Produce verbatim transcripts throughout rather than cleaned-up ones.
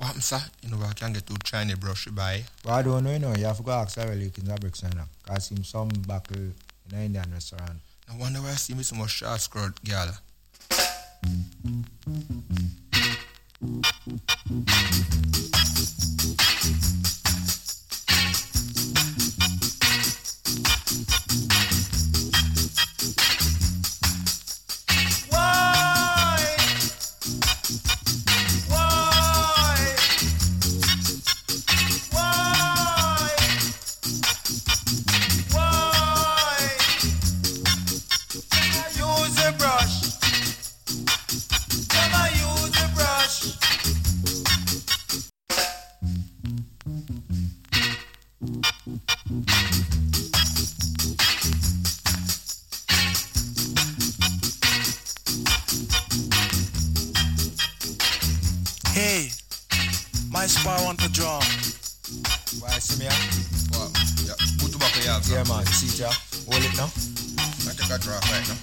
What, sir? You know, I can get to China brush by. But I don't know, you know. You have to go ask Sarah Lake in Zabrix, you know. Because him some back in an Indian restaurant. I wonder why I see me so much short skirt, girl. Hey, my spy want to draw. Why, see me, ah? What? Yeah, put tobacco you have, sir. Yeah, man. See it, yeah? Hold it now. I take a draw right now.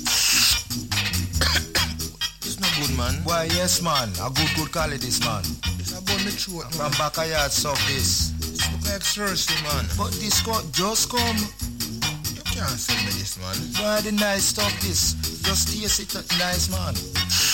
It's not good, man. Why, yes, man. A good, good quality, this, man. It's about me throat, man. From back of yard, suck this. It's look like thirsty, man. But this co- just come. You can't sell me this, man. Why the nice stuff, this? Just taste it, nice, man.